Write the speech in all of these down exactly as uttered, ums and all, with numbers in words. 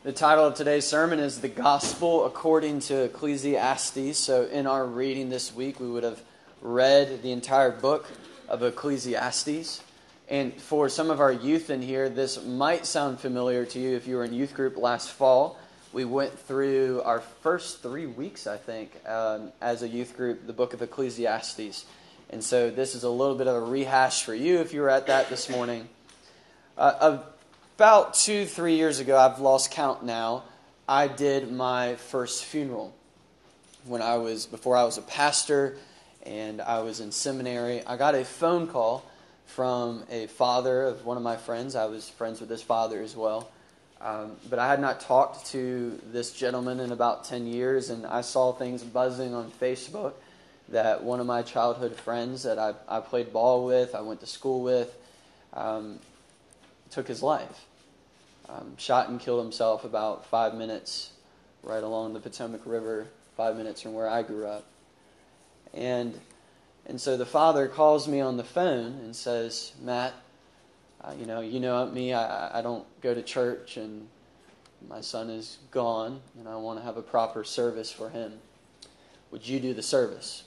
The title of today's sermon is The Gospel According to Ecclesiastes. So in our reading this week, we would have read the entire book of Ecclesiastes. And for some of our youth in here, this might sound familiar to you if you were in youth group last fall. We went through our first three weeks, I think, um, as a youth group, the book of Ecclesiastes. And so this is a little bit of a rehash for you if you were at that this morning. Uh, About two, three years ago, I've lost count now, I did my first funeral. When I was, before I was a pastor and I was in seminary, I got a phone call from a father of one of my friends. I was friends with his father as well. Um, but I had not talked to this gentleman in about ten years, and I saw things buzzing on Facebook that one of my childhood friends that I, I played ball with, I went to school with, um, took his life. Um, shot and killed himself about five minutes right along the Potomac River, five minutes from where I grew up. And and so the father calls me on the phone and says, Matt, uh, you know, you know me, I, I don't go to church, and my son is gone, and I want to have a proper service for him. Would you do the service?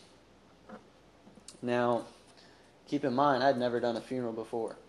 Now, keep in mind, I'd never done a funeral before.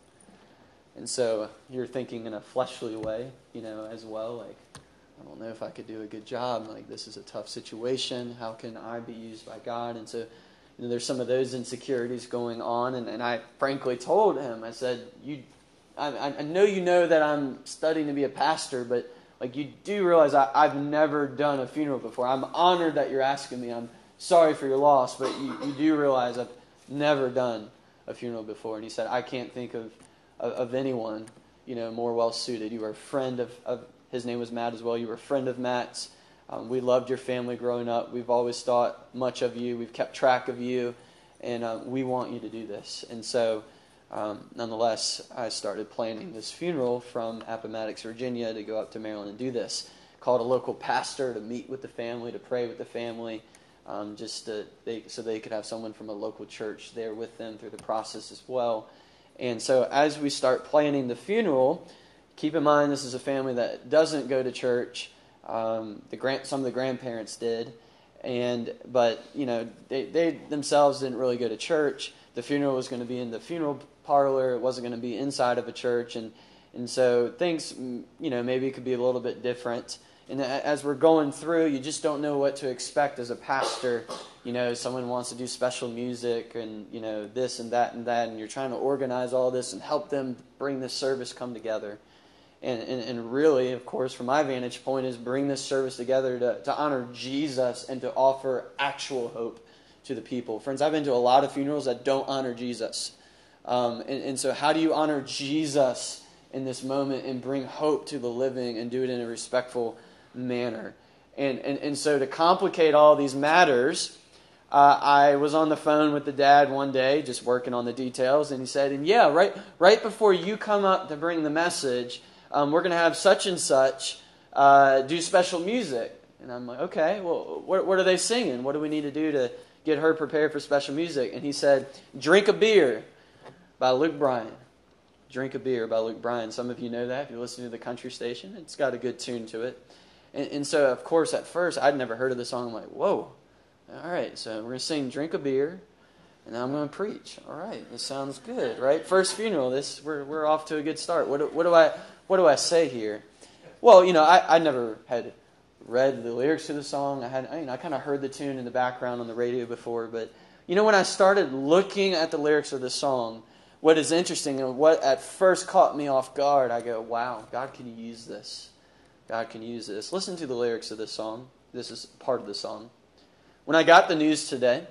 And so you're thinking in a fleshly way, you know, as well, like, I don't know if I could do a good job. Like, this is a tough situation. How can I be used by God? And so, you know, there's some of those insecurities going on. And, and I frankly told him, I said, you, I, I know you know that I'm studying to be a pastor, but, like, you do realize I, I've never done a funeral before. I'm honored that you're asking me. I'm sorry for your loss, but you, you do realize I've never done a funeral before. And he said, I can't think of of anyone, you know, more well-suited. You were a friend of, of, his name was Matt as well, you were a friend of Matt's. Um, we loved your family growing up. We've always thought much of you. We've kept track of you, and uh, we want you to do this. And so, um, nonetheless, I started planning this funeral from Appomattox, Virginia, to go up to Maryland and do this. Called a local pastor to meet with the family, to pray with the family, um, just to, they, so they could have someone from a local church there with them through the process as well. And so as we start planning the funeral, keep in mind this is a family that doesn't go to church. Um, the grand, some of the grandparents did, and but you know they, they themselves didn't really go to church. The funeral was going to be in the funeral parlor. It wasn't going to be inside of a church, and and so things you know maybe could be a little bit different. And as we're going through, you just don't know what to expect as a pastor. You know, someone wants to do special music and, you know, this and that and that, and you're trying to organize all this and help them bring this service come together. And, and, and really, of course, from my vantage point, is bring this service together to, to honor Jesus and to offer actual hope to the people. Friends, I've been to a lot of funerals that don't honor Jesus. Um, and, and so how do you honor Jesus in this moment and bring hope to the living and do it in a respectful manner? And, and and so to complicate all these matters, uh, I was on the phone with the dad one day, just working on the details, and he said, and yeah, right right before you come up to bring the message, um, we're going to have such and such uh, do special music. And I'm like, okay, well, what, what are they singing? What do we need to do to get her prepared for special music? And he said, Drink a Beer by Luke Bryan. Drink a Beer by Luke Bryan. Some of you know that if you listen to the country station. It's got a good tune to it. And, and so, of course, at first, I'd never heard of the song. I'm like, whoa. All right, so we're going to sing Drink a Beer, and then I'm going to preach. All right, this sounds good, right? First funeral, this we're we're off to a good start. What do, what do I what do I say here? Well, you know, I, I never had read the lyrics to the song. I had I, you know, I kind of heard the tune in the background on the radio before, but you know, when I started looking at the lyrics of the song, what is interesting and what at first caught me off guard, I go, wow, God can use this. God can use this. Listen to the lyrics of this song. This is part of the song. When I got the news today,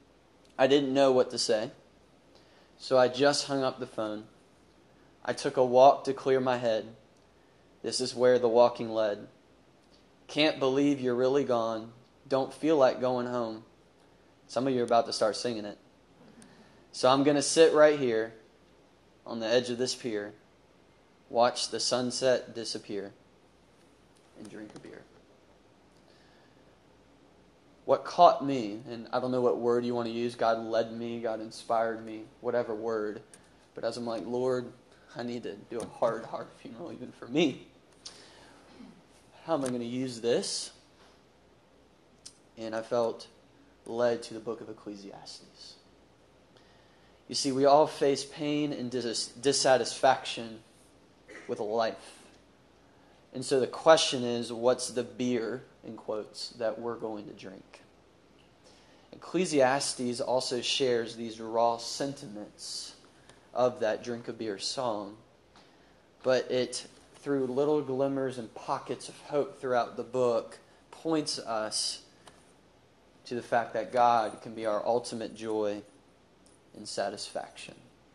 I didn't know what to say, so I just hung up the phone. I took a walk to clear my head. This is where the walking led. Can't believe you're really gone. Don't feel like going home. Some of you are about to start singing it. So I'm going to sit right here on the edge of this pier, watch the sunset disappear, and drink a beer. What caught me, and I don't know what word you want to use, God led me, God inspired me, whatever word, but as I'm like, Lord, I need to do a hard, hard funeral even for me. how am I going to use this? And I felt led to the book of Ecclesiastes. You see, we all face pain and dis- dissatisfaction with life. And so the question is, what's the beer, in quotes, that we're going to drink? Ecclesiastes also shares these raw sentiments of that drink a beer song, but it, through little glimmers and pockets of hope throughout the book, points us to the fact that God can be our ultimate joy and satisfaction.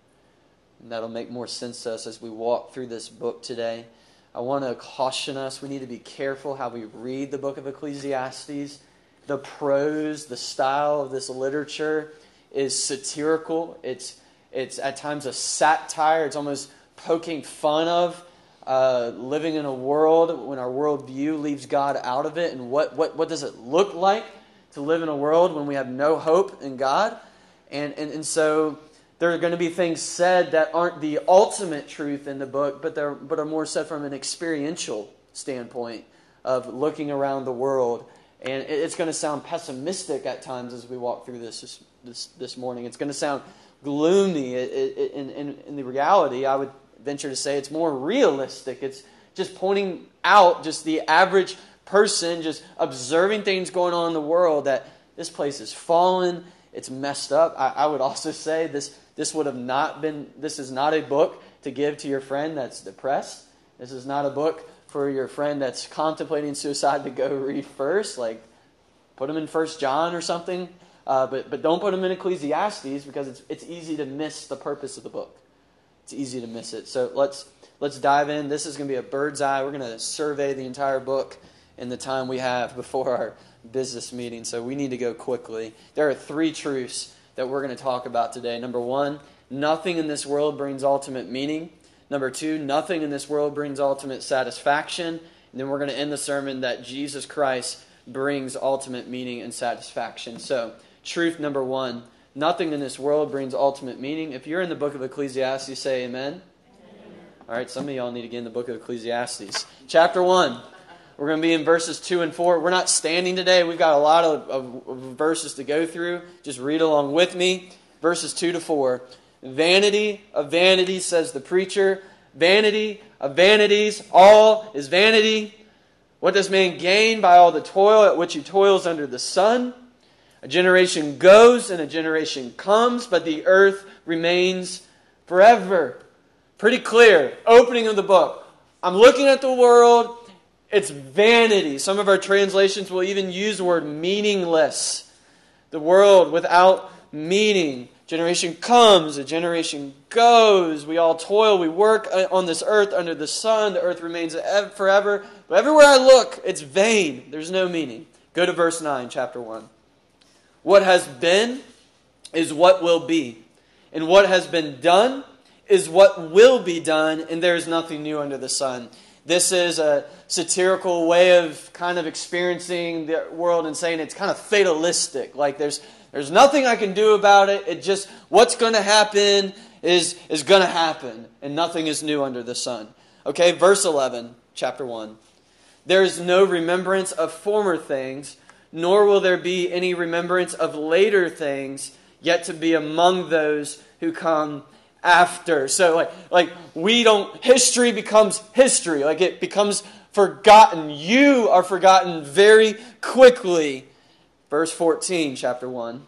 And that'll make more sense to us as we walk through this book today. I want to caution us, we need to be careful how we read the book of Ecclesiastes. The prose, the style of this literature is satirical. It's it's at times a satire. It's almost poking fun of uh, living in a world when our worldview leaves God out of it. And what, what, what does it look like to live in a world when we have no hope in God? And, and, and so there are going to be things said that aren't the ultimate truth in the book, but they're but are more said from an experiential standpoint of looking around the world. And it's going to sound pessimistic at times as we walk through this this, this morning. It's going to sound gloomy. It, it, in, in, in the reality, I would venture to say it's more realistic. It's just pointing out just the average person, just observing things going on in the world, that this place is fallen, it's messed up. I, I would also say this this would have not been, this is not a book to give to your friend that's depressed. This is not a book for your friend that's contemplating suicide to go read first. Like, put them in First John or something. Uh, but but don't put them in Ecclesiastes, because it's it's easy to miss the purpose of the book. It's easy to miss it. So let's let's dive in. This is going to be a bird's eye. We're going to survey the entire book in the time we have before our business meeting. So we need to go quickly. There are three truths that we're going to talk about today. Number one, nothing in this world brings ultimate meaning. Number two, nothing in this world brings ultimate satisfaction. And then we're going to end the sermon that Jesus Christ brings ultimate meaning and satisfaction. So, truth number one, nothing in this world brings ultimate meaning. If you're in the book of Ecclesiastes, say amen. Amen. All right, some of y'all need to get in the book of Ecclesiastes. Chapter one. We're going to be in verses two and four. We're not standing today. We've got a lot of, of, of verses to go through. Just read along with me. Verses two to four. Vanity of vanities, says the preacher. Vanity of vanities, all is vanity. What does man gain by all the toil at which he toils under the sun? A generation goes and a generation comes, but the earth remains forever. Pretty clear. Opening of the book. I'm looking at the world. It's vanity. Some of our translations will even use the word meaningless. The world without meaning. Generation comes, a generation goes. We all toil, we work on this earth under the sun. The earth remains forever. But everywhere I look, it's vain. There's no meaning. Go to verse nine, chapter one. What has been is what will be. And what has been done is what will be done. And there is nothing new under the sun. This is a satirical way of kind of experiencing the world and saying it's kind of fatalistic. Like there's there's nothing I can do about it. It just, what's going to happen is, is going to happen. And nothing is new under the sun. Okay, verse eleven, chapter one. There is no remembrance of former things, nor will there be any remembrance of later things, yet to be among those who come after. So like like we don't, history becomes history. Like it becomes forgotten. You are forgotten very quickly. Verse fourteen, chapter one.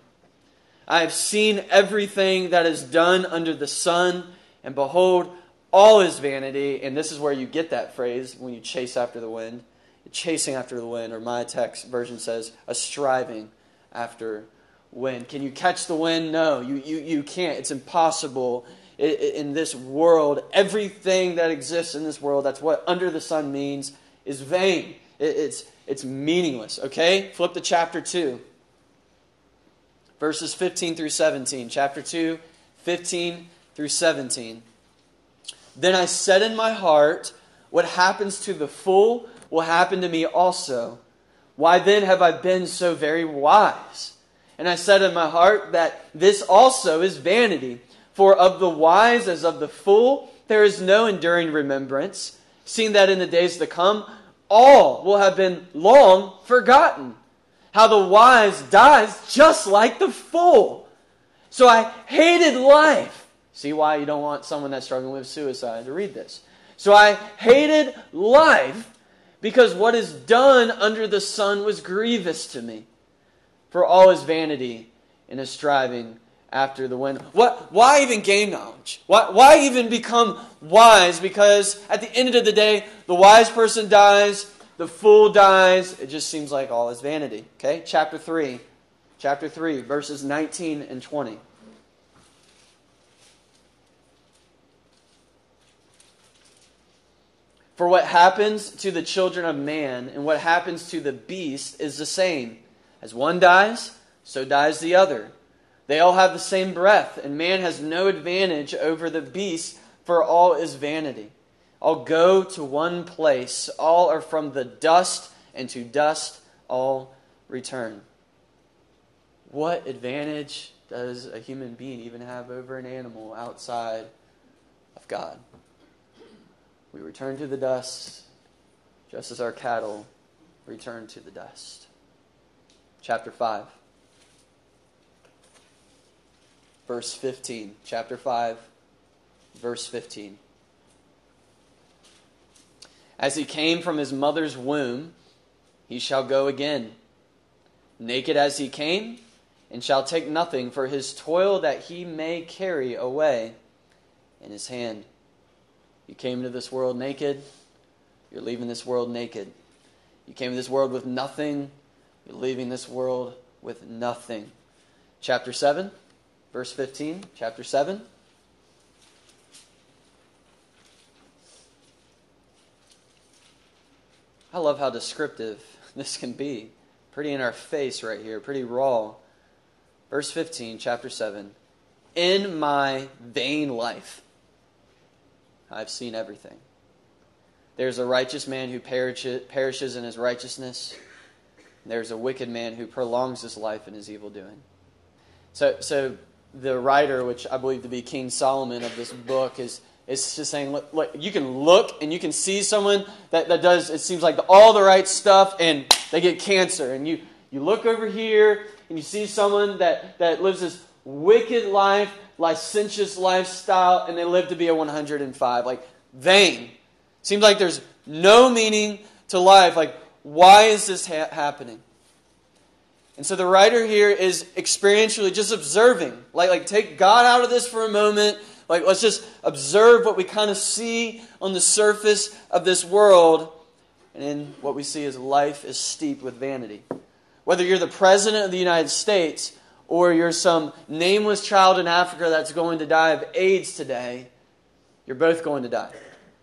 I have seen everything that is done under the sun, and behold, all is vanity. And this is where you get that phrase, when you chase after the wind. Chasing after the wind, or my text version says, a striving after wind. Can you catch the wind? No, you, you, you can't. It's impossible. In this world, everything that exists in this world, that's what under the sun means, is vain. It's, it's meaningless. Okay? Flip to chapter two. Verses fifteen through seventeen. Chapter two, fifteen through seventeen. Then I said in my heart, what happens to the fool will happen to me also. Why then have I been so very wise? And I said in my heart that this also is vanity. For of the wise as of the fool, there is no enduring remembrance, seeing that in the days to come, all will have been long forgotten. How the wise dies just like the fool. So I hated life. See why you don't want someone that's struggling with suicide to read this. So I hated life because what is done under the sun was grievous to me. For all is vanity and is striving after the wind. What? Why even gain knowledge? Why, why even become wise? Because at the end of the day, the wise person dies, the fool dies. It just seems like all is vanity. Okay, chapter three. Chapter three, verses nineteen and twenty. For what happens to the children of man and what happens to the beast is the same. As one dies, so dies the other. They all have the same breath, and man has no advantage over the beast, for all is vanity. All go to one place. All are from the dust, and to dust all return. What advantage does a human being even have over an animal outside of God? We return to the dust, just as our cattle return to the dust. Chapter five. Verse fifteen. Chapter five, verse fifteen. As he came from his mother's womb, he shall go again. Naked as he came, and shall take nothing for his toil that he may carry away in his hand. You came into this world naked, you're leaving this world naked. You came into this world with nothing, you're leaving this world with nothing. Chapter seven, verse fifteen. Chapter seven. I love how descriptive this can be. Pretty in our face right here, pretty raw. Verse fifteen, chapter seven. In my vain life, I've seen everything. There's a righteous man who perishes in his righteousness. There's a wicked man who prolongs his life in his evil doing. So, so the writer, which I believe to be King Solomon of this book, is is just saying, look, look, you can look and you can see someone that, that does, it seems like, the, all the right stuff, and they get cancer. And you, you look over here and you see someone that, that lives this wicked life, licentious lifestyle, and they live to be a one hundred five. Like, vain. Seems like there's no meaning to life. Like, why is this ha- happening? And so the writer here is experientially just observing. Like, like, take God out of this for a moment. Like, let's just observe what we kind of see on the surface of this world. And then what we see is life is steeped with vanity. Whether you're the President of the United States or you're some nameless child in Africa that's going to die of AIDS today, you're both going to die.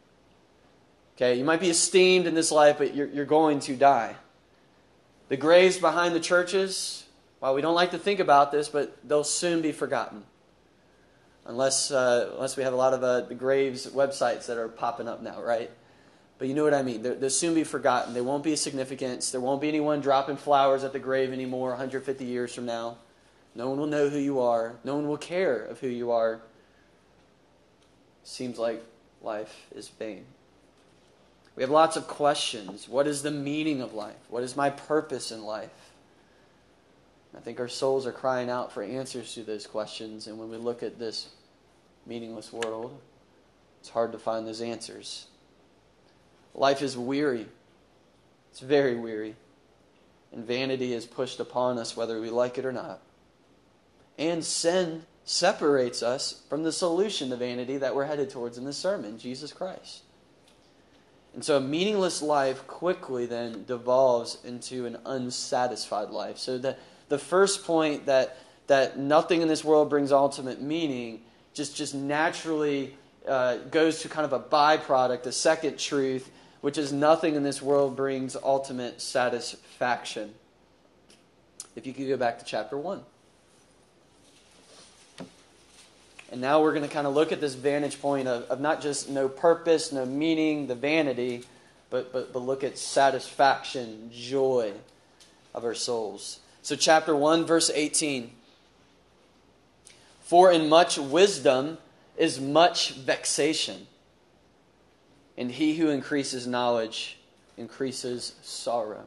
Okay, you might be esteemed in this life, but you're, you're going to die. The graves behind the churches, well, we don't like to think about this, but they'll soon be forgotten. Unless uh, unless we have a lot of uh, the graves websites that are popping up now, right? But you know what I mean. They're, they'll soon be forgotten. They won't be of significance. There won't be anyone dropping flowers at the grave anymore one hundred fifty years from now. No one will know who you are. No one will care of who you are. Seems like life is vain. We have lots of questions. What is the meaning of life? What is my purpose in life? I think our souls are crying out for answers to those questions. And when we look at this meaningless world, it's hard to find those answers. Life is weary. It's very weary. And vanity is pushed upon us whether we like it or not. And sin separates us from the solution to vanity that we're headed towards in this sermon, Jesus Christ. And so a meaningless life quickly then devolves into an unsatisfied life. So the, the first point that that nothing in this world brings ultimate meaning just, just naturally uh, goes to kind of a byproduct, a second truth, which is nothing in this world brings ultimate satisfaction. If you could go back to chapter one. And now we're going to kind of look at this vantage point of, of not just no purpose, no meaning, the vanity, but, but, but look at satisfaction, joy of our souls. So chapter one, verse eighteen. For in much wisdom is much vexation, and he who increases knowledge increases sorrow.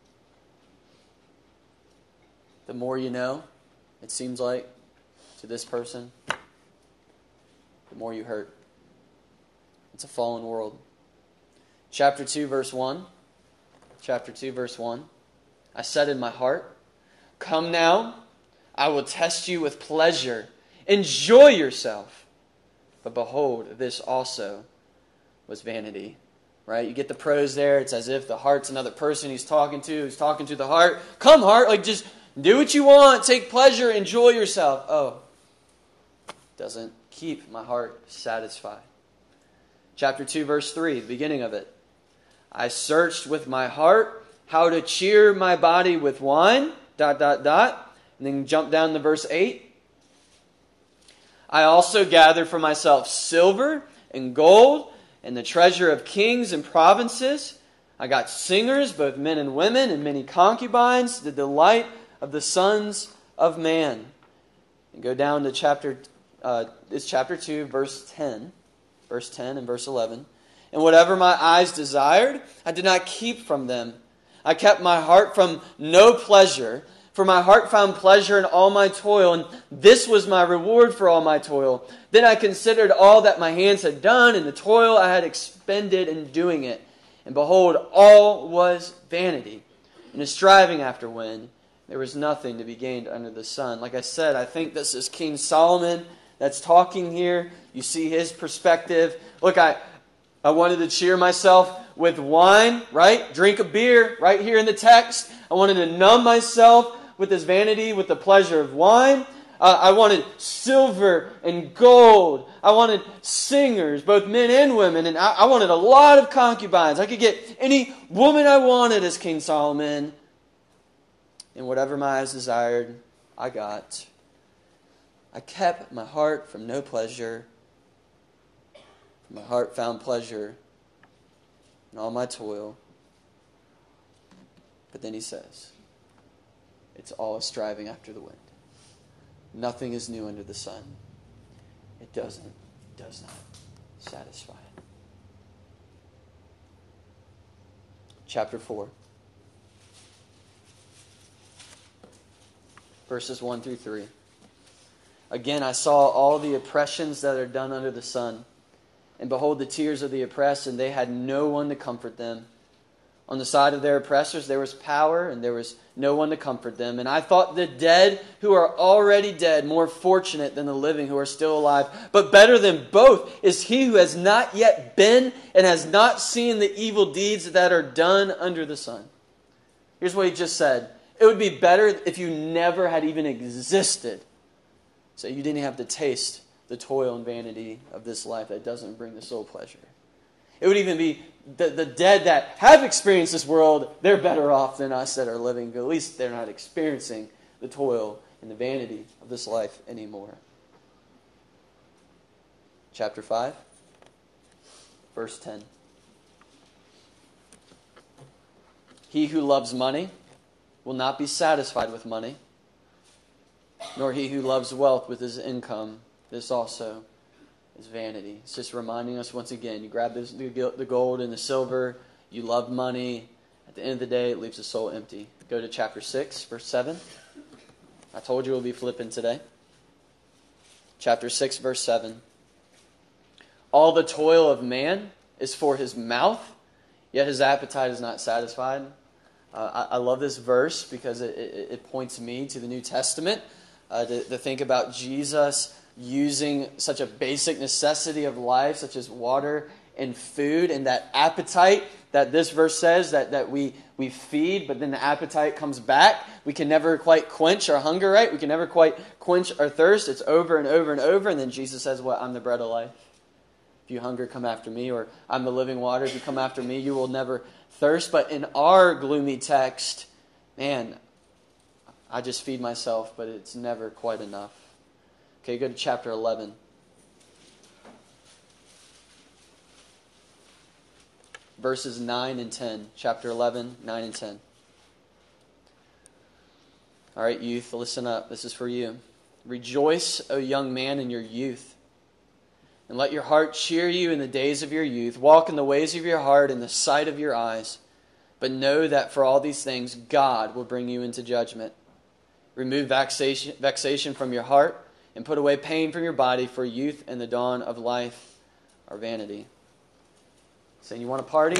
The more you know, it seems like, to this person, the more you hurt. It's a fallen world. Chapter two, verse one. Chapter two, verse one. I said in my heart, come now, I will test you with pleasure. Enjoy yourself. But behold, this also was vanity. Right? You get the prose there. It's as if the heart's another person he's talking to. He's talking to the heart. Come, heart. Like, just do what you want. Take pleasure. Enjoy yourself. Oh. Doesn't keep my heart satisfied. Chapter two, verse three, the beginning of it. I searched with my heart how to cheer my body with wine, dot, dot, dot. And then jump down to verse eight. I also gathered for myself silver and gold and the treasure of kings and provinces. I got singers, both men and women, and many concubines, the delight of the sons of man. And go down to chapter, uh, it's chapter two, verse ten. Verse ten and verse eleven. And whatever my eyes desired, I did not keep from them. I kept my heart from no pleasure, for my heart found pleasure in all my toil, and this was my reward for all my toil. Then I considered all that my hands had done, and the toil I had expended in doing it. And behold, all was vanity, and a striving after wind. There was nothing to be gained under the sun. Like I said, I think this is King Solomon that's talking here. You see his perspective. Look, I, I wanted to cheer myself with wine, right? Drink a beer right here in the text. I wanted to numb myself with this vanity, with the pleasure of wine. Uh, I wanted silver and gold. I wanted singers, both men and women. And I, I wanted a lot of concubines. I could get any woman I wanted as King Solomon. And whatever my eyes desired, I got. I kept my heart from no pleasure. My heart found pleasure in all my toil. But then he says, it's all a striving after the wind. Nothing is new under the sun. It doesn't, does not satisfy. Chapter four. Verses one through three. Again, I saw all the oppressions that are done under the sun. And behold, the tears of the oppressed, and they had no one to comfort them. On the side of their oppressors there was power, and there was no one to comfort them. And I thought the dead who are already dead more fortunate than the living who are still alive. But better than both is he who has not yet been and has not seen the evil deeds that are done under the sun. Here's what he just said. It would be better if you never had even existed, so you didn't have to taste the toil and vanity of this life that doesn't bring the soul pleasure. It would even be the, the dead that have experienced this world, they're better off than us that are living. At least they're not experiencing the toil and the vanity of this life anymore. Chapter five, verse ten. He who loves money will not be satisfied with money, nor he who loves wealth with his income. This also is vanity. It's just reminding us once again, you grab this, the gold and the silver, you love money. At the end of the day, it leaves the soul empty. Go to chapter six, verse seven. I told you we'll be flipping today. Chapter six, verse seven. All the toil of man is for his mouth, yet his appetite is not satisfied. Uh, I, I love this verse because it, it, it points me to the New Testament, uh, to, to think about Jesus using such a basic necessity of life, such as water and food, and that appetite that this verse says that, that we, we feed, but then the appetite comes back. We can never quite quench our hunger, right? We can never quite quench our thirst. It's over and over and over, and then Jesus says, well, I'm the bread of life. If you hunger, come after me, or I'm the living water. If you come after me, you will never thirst. But in our gloomy text, man, I just feed myself, but it's never quite enough. Okay, go to chapter eleven. Verses nine and ten. Chapter eleven, nine and ten. All right, youth, listen up. This is for you. Rejoice, O young man, in your youth. And let your heart cheer you in the days of your youth. Walk in the ways of your heart in the sight of your eyes. But know that for all these things, God will bring you into judgment. Remove vexation, vexation from your heart, and put away pain from your body, for youth and the dawn of life are vanity. Saying you want to party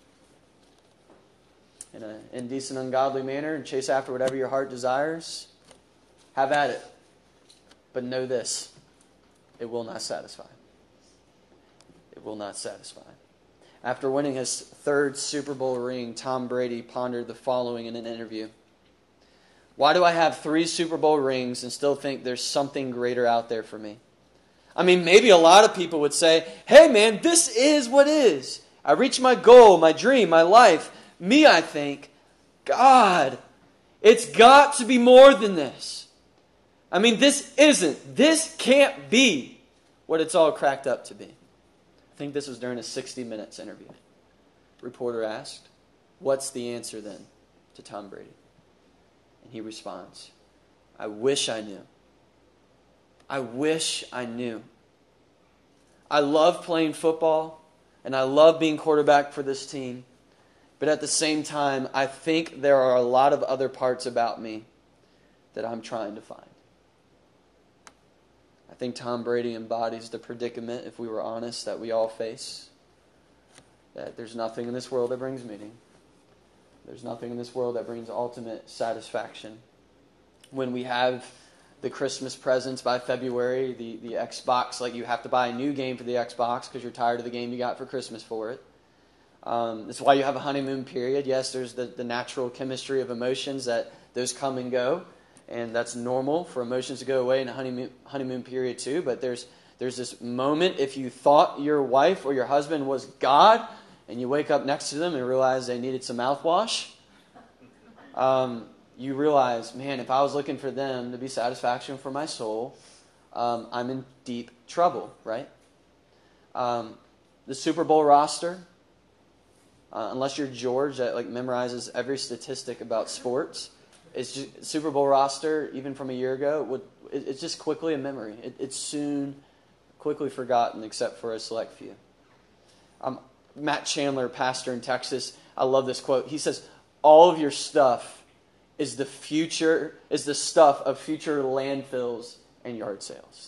in an indecent, ungodly manner and chase after whatever your heart desires? Have at it. But know this, it will not satisfy. It will not satisfy. After winning his third Super Bowl ring, Tom Brady pondered the following in an interview. Why do I have three Super Bowl rings and still think there's something greater out there for me? I mean, maybe a lot of people would say, hey man, this is what is. I reached my goal, my dream, my life. Me, I think, God, it's got to be more than this. I mean, this isn't, this can't be what it's all cracked up to be. I think this was during a sixty minutes interview. Reporter asked, what's the answer then to Tom Brady? And he responds, I wish I knew. I wish I knew. I love playing football, and I love being quarterback for this team. But at the same time, I think there are a lot of other parts about me that I'm trying to find. I think Tom Brady embodies the predicament, if we were honest, that we all face. That there's nothing in this world that brings meaning. There's nothing in this world that brings ultimate satisfaction. When we have the Christmas presents by February, the, the Xbox, like you have to buy a new game for the Xbox because you're tired of the game you got for Christmas for it. Um, that's why you have a honeymoon period. Yes, there's the, the natural chemistry of emotions that those come and go. And that's normal for emotions to go away in a honeymoon, honeymoon period too. But there's there's this moment, if you thought your wife or your husband was God, and you wake up next to them and realize they needed some mouthwash, um, you realize, man, if I was looking for them to be satisfaction for my soul, um, I'm in deep trouble, right? Um, the Super Bowl roster, uh, unless you're George that like memorizes every statistic about sports, it's just, Super Bowl roster, even from a year ago, would it, it's just quickly a memory. It, it's soon quickly forgotten, except for a select few. Um, Matt Chandler, pastor in Texas, I love this quote. He says, "All of your stuff is the future, is the stuff of future landfills and yard sales."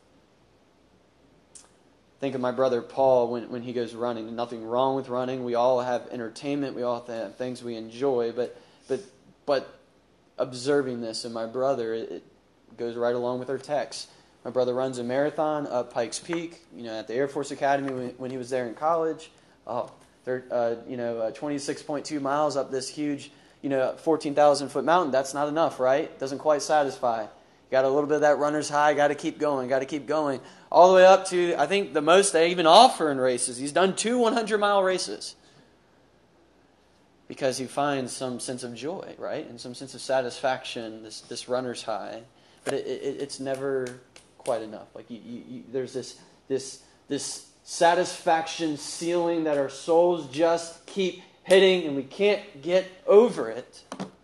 Think of my brother Paul when, when he goes running. Nothing wrong with running. We all have entertainment. We all have things we enjoy. But but but observing this in my brother, it, it goes right along with our text. My brother runs a marathon up Pikes Peak, you know, at the Air Force Academy when, when he was there in college. Oh, they're uh, you know uh, twenty-six point two miles up this huge, you know, fourteen thousand foot mountain. That's not enough, right? Doesn't quite satisfy. You got a little bit of that runner's high. Got to keep going. Got to keep going. All the way up to, I think, the most they even offer in races. He's done two hundred mile races. Because he finds some sense of joy, right? And some sense of satisfaction, this this runner's high. But it, it, it's never quite enough. Like you, you, you, there's this this this satisfaction ceiling that our souls just keep hitting, and we can't get over it.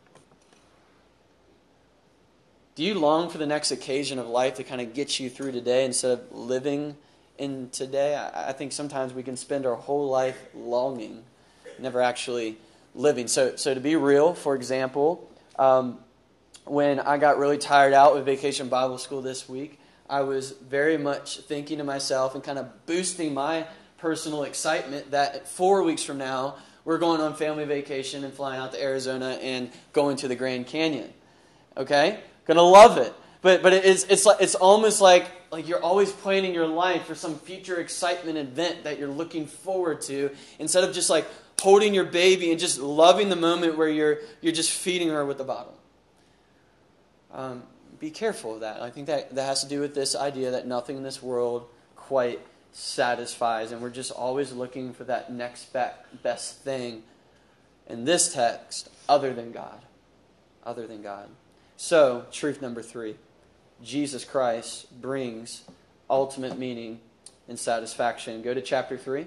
Do you long for the next occasion of life to kind of get you through today instead of living in today? I, I think sometimes we can spend our whole life longing, never actually living. So, so to be real, for example, um, when I got really tired out with Vacation Bible School this week, I was very much thinking to myself and kind of boosting my personal excitement that four weeks from now, we're going on family vacation and flying out to Arizona and going to the Grand Canyon. Okay? Gonna love it. But but it's it's like it's almost like like you're always planning your life for some future excitement event that you're looking forward to, instead of just like holding your baby and just loving the moment where you're you're just feeding her with the bottle. Um, be careful of that. I think that, that has to do with this idea that nothing in this world quite satisfies, and we're just always looking for that next best thing in this text other than God. Other than God. So, truth number three. Jesus Christ brings ultimate meaning and satisfaction. Go to chapter three.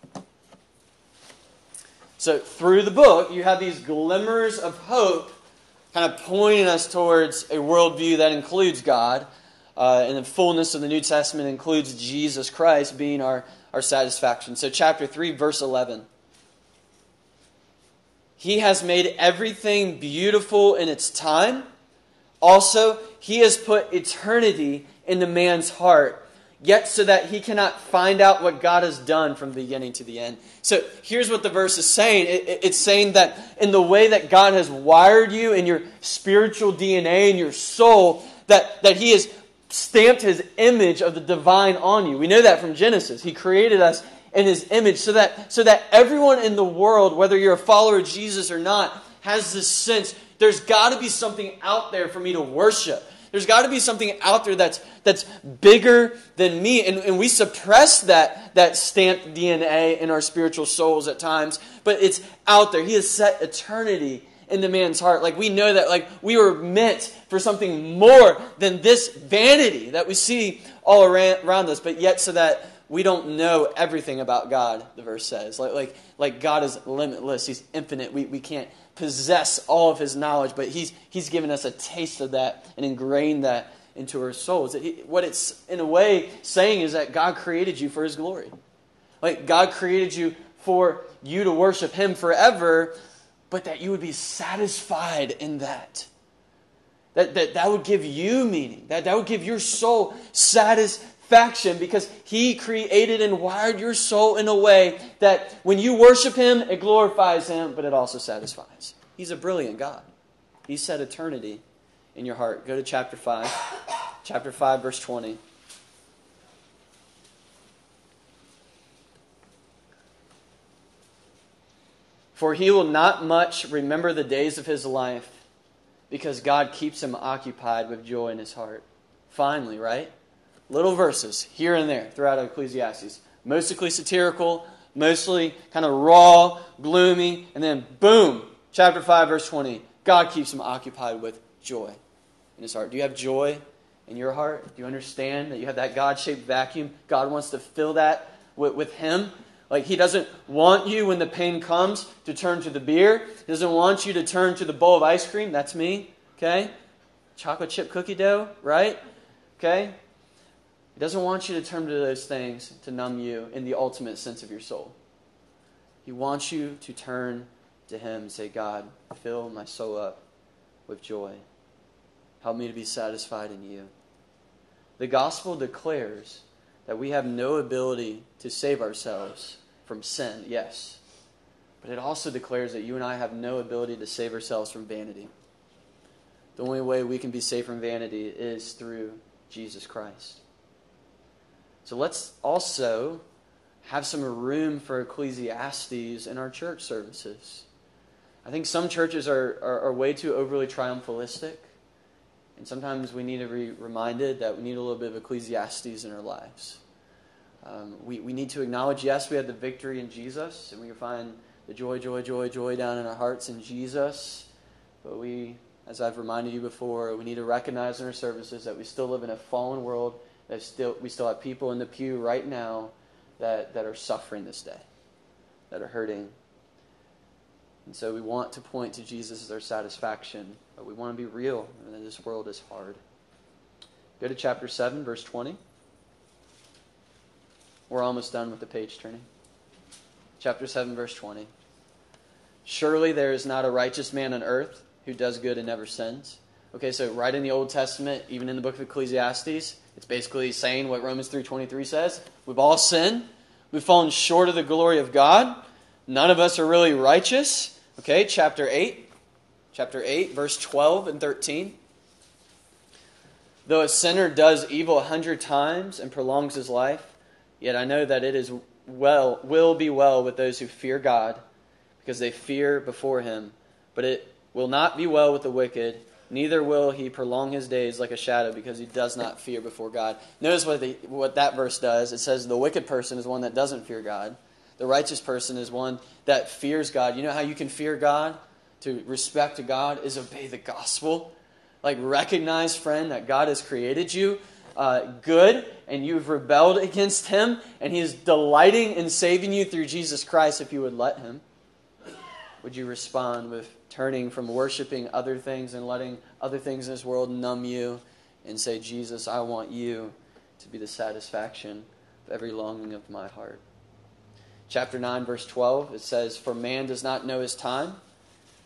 So through the book, you have these glimmers of hope kind of pointing us towards a worldview that includes God. Uh, and the fullness of the New Testament includes Jesus Christ being our, our satisfaction. So chapter three, verse eleven. He has made everything beautiful in its time. Also, He has put eternity into man's heart, yet so that he cannot find out what God has done from the beginning to the end. So here's what the verse is saying. It, it, it's saying that in the way that God has wired you in your spiritual D N A, in your soul, that, that He has stamped His image of the divine on you. We know that from Genesis. He created us in His image so that, so that everyone in the world, whether you're a follower of Jesus or not, has this sense, there's got to be something out there for me to worship. There's got to be something out there that's that's bigger than me. And, and we suppress that, that stamped D N A in our spiritual souls at times. But it's out there. He has set eternity into man's heart. Like we know that like we were meant for something more than this vanity that we see all around, around us. But yet so that we don't know everything about God, the verse says. Like like, like God is limitless. He's infinite. We, we can't possess all of His knowledge, but He's He's given us a taste of that and ingrained that into our souls. He, what it's in a way saying is that God created you for His glory. Like God created you for you to worship Him forever, but that you would be satisfied in that. That that, that would give you meaning. That, that would give your soul satisfaction because He created and wired your soul in a way that when you worship Him, it glorifies Him, but it also satisfies. He's a brilliant God. He set eternity in your heart. Go to chapter five. Chapter five, verse twenty. For he will not much remember the days of his life, because God keeps him occupied with joy in his heart. Finally, right? Little verses here and there throughout Ecclesiastes. Mostly satirical, mostly kind of raw, gloomy, and then boom, chapter five, verse twenty. God keeps him occupied with joy in his heart. Do you have joy in your heart? Do you understand that you have that God-shaped vacuum? God wants to fill that with, with Him. Like He doesn't want you when the pain comes to turn to the beer. He doesn't want you to turn to the bowl of ice cream. That's me. Okay? Chocolate chip cookie dough, right? Okay? He doesn't want you to turn to those things to numb you in the ultimate sense of your soul. He wants you to turn to Him and say, God, fill my soul up with joy. Help me to be satisfied in You. The gospel declares that we have no ability to save ourselves from sin, yes. But it also declares that you and I have no ability to save ourselves from vanity. The only way we can be saved from vanity is through Jesus Christ. So let's also have some room for Ecclesiastes in our church services. I think some churches are, are, are way too overly triumphalistic. And sometimes we need to be reminded that we need a little bit of Ecclesiastes in our lives. Um, we, we need to acknowledge, yes, we have the victory in Jesus, and we can find the joy, joy, joy, joy down in our hearts in Jesus. But we, as I've reminded you before, we need to recognize in our services that we still live in a fallen world, that still we still have people in the pew right now that, that are suffering this day, that are hurting. And so we want to point to Jesus as our satisfaction, but we want to be real, and this world is hard. Go to chapter seven, verse twenty. We're almost done with the page turning. Chapter seven, verse twenty. Surely there is not a righteous man on earth who does good and never sins. Okay, so right in the Old Testament, even in the book of Ecclesiastes, it's basically saying what Romans three twenty-three says. We've all sinned. We've fallen short of the glory of God. None of us are really righteous. Okay, chapter eight. Chapter eight, verse twelve and thirteen. Though a sinner does evil a hundred times and prolongs his life, yet I know that it is well, will be well with those who fear God, because they fear before Him. But it will not be well with the wicked, neither will he prolong his days like a shadow, because he does not fear before God. Notice what, the, what that verse does. It says the wicked person is one that doesn't fear God. The righteous person is one that fears God. You know how you can fear God? To respect to God is obey the gospel. Like recognize, friend, that God has created you uh, good, and you've rebelled against Him, and He is delighting in saving you through Jesus Christ if you would let Him. Would you respond with turning from worshiping other things and letting other things in this world numb you and say, Jesus, I want You to be the satisfaction of every longing of my heart. Chapter nine, verse twelve, it says, for man does not know his time,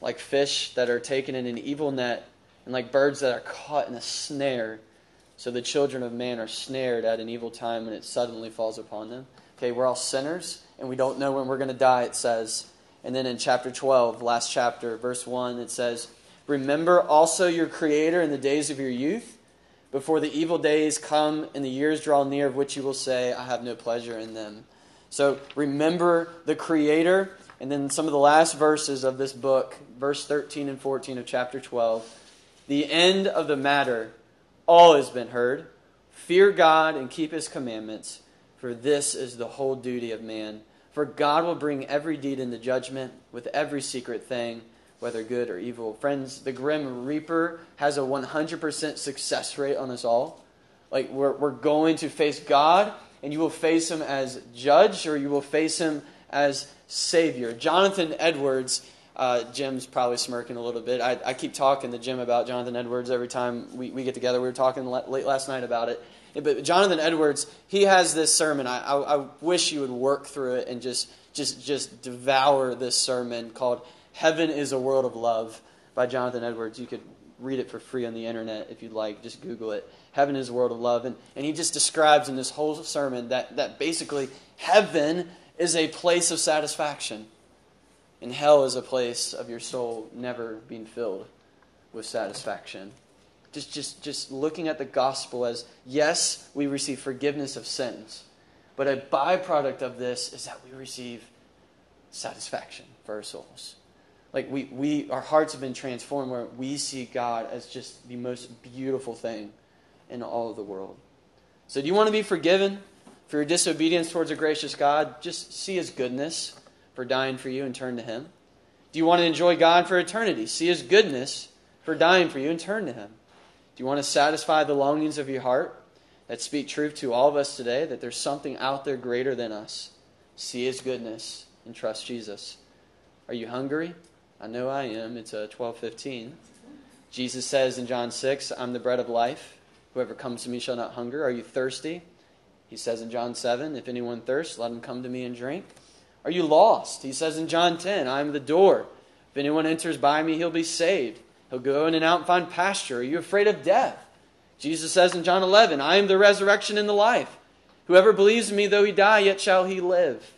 like fish that are taken in an evil net, and like birds that are caught in a snare. So the children of man are snared at an evil time when it suddenly falls upon them. Okay, we're all sinners, and we don't know when we're going to die, it says. And then in chapter twelve, last chapter, verse one, it says, remember also your Creator in the days of your youth, before the evil days come and the years draw near, of which you will say, I have no pleasure in them. So remember the Creator. And then some of the last verses of this book, verse thirteen and fourteen of chapter twelve. The end of the matter, all has been heard. Fear God and keep His commandments, for this is the whole duty of man. For God will bring every deed into judgment with every secret thing, whether good or evil. Friends, the Grim Reaper has a one hundred percent success rate on us all. Like, we're, we're going to face God, and you will face Him as judge, or you will face Him as Savior. Jonathan Edwards, uh, Jim's probably smirking a little bit. I, I keep talking to Jim about Jonathan Edwards every time we, we get together. We were talking late last night about it. But Jonathan Edwards, he has this sermon. I, I, I wish you would work through it and just, just, just devour this sermon called Heaven is a World of Love by Jonathan Edwards. You could read it for free on the internet if you'd like. Just Google it. Heaven is a World of Love. And, and he just describes in this whole sermon that, that basically heaven is a place of satisfaction, and hell is a place of your soul never being filled with satisfaction. Just, just, just looking at the gospel as, yes, we receive forgiveness of sins, but a byproduct of this is that we receive satisfaction for our souls. Like we, we, our hearts have been transformed where we see God as just the most beautiful thing in all of the world. So do you want to be forgiven for your disobedience towards a gracious God? Just see His goodness for dying for you and turn to Him. Do you want to enjoy God for eternity? See His goodness for dying for you and turn to Him. Do you want to satisfy the longings of your heart that speak truth to all of us today, that there's something out there greater than us? See His goodness and trust Jesus. Are you hungry? I know I am. It's uh, twelve fifteen. Jesus says in John six, I'm the bread of life. Whoever comes to me shall not hunger. Are you thirsty? He says in John seven, if anyone thirsts, let him come to me and drink. Are you lost? He says in John ten, I am the door. If anyone enters by me, he'll be saved. He'll go in and out and find pasture. Are you afraid of death? Jesus says in John eleven, I am the resurrection and the life. Whoever believes in me, though he die, yet shall he live.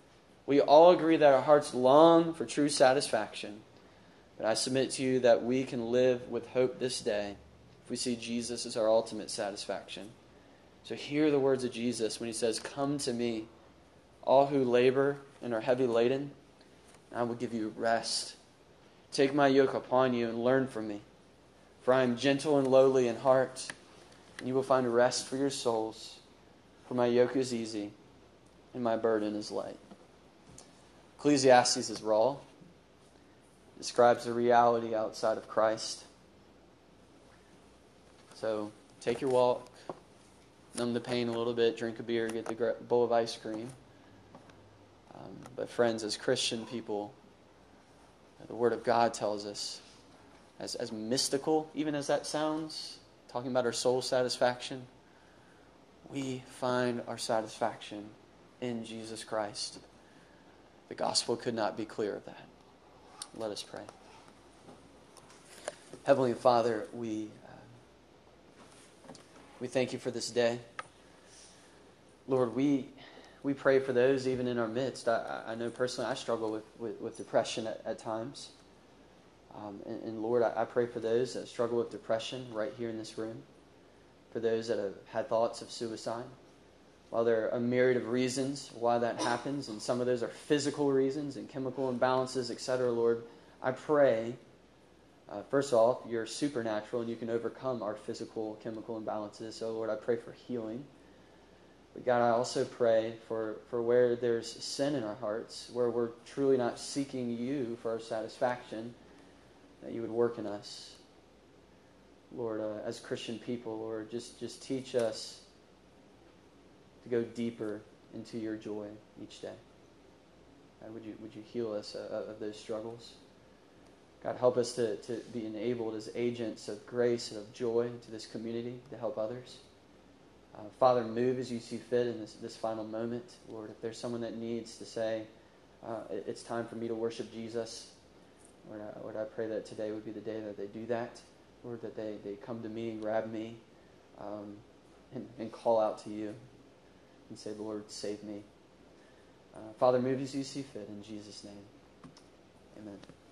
We all agree that our hearts long for true satisfaction. But I submit to you that we can live with hope this day if we see Jesus as our ultimate satisfaction. So hear the words of Jesus when He says, come to me, all who labor and are heavy laden, and I will give you rest. Take my yoke upon you and learn from me. For I am gentle and lowly in heart, and you will find rest for your souls. For my yoke is easy, and my burden is light. Ecclesiastes is raw. It describes the reality outside of Christ. So take your walk, numb the pain a little bit, drink a beer, get the bowl of ice cream. Um, but friends, as Christian people, the Word of God tells us, as, as mystical even as that sounds, talking about our soul satisfaction, we find our satisfaction in Jesus Christ. The gospel could not be clearer of that. Let us pray. Heavenly Father, we uh, we thank you for this day. Lord, we we pray for those even in our midst. I, I know personally I struggle with, with, with depression at, at times. Um, and, and Lord, I, I pray for those that struggle with depression right here in this room. For those that have had thoughts of suicide. While there are a myriad of reasons why that happens, and some of those are physical reasons and chemical imbalances, et cetera, Lord, I pray, uh, first of all, you're supernatural and you can overcome our physical, chemical imbalances. So, Lord, I pray for healing. But God, I also pray for, for where there's sin in our hearts, where we're truly not seeking you for our satisfaction, that you would work in us. Lord, uh, as Christian people, Lord, just, just teach us to go deeper into your joy each day. God, would you would you heal us uh, of those struggles? God, help us to, to be enabled as agents of grace and of joy to this community to help others. Uh, Father, move as you see fit in this, this final moment. Lord, if there's someone that needs to say, uh, it's time for me to worship Jesus, Lord, I, Lord, I pray that today would be the day that they do that. Lord, that they, they come to me and grab me um, and, and call out to you and say, Lord, save me. Uh, Father, move as you see fit in Jesus' name. Amen.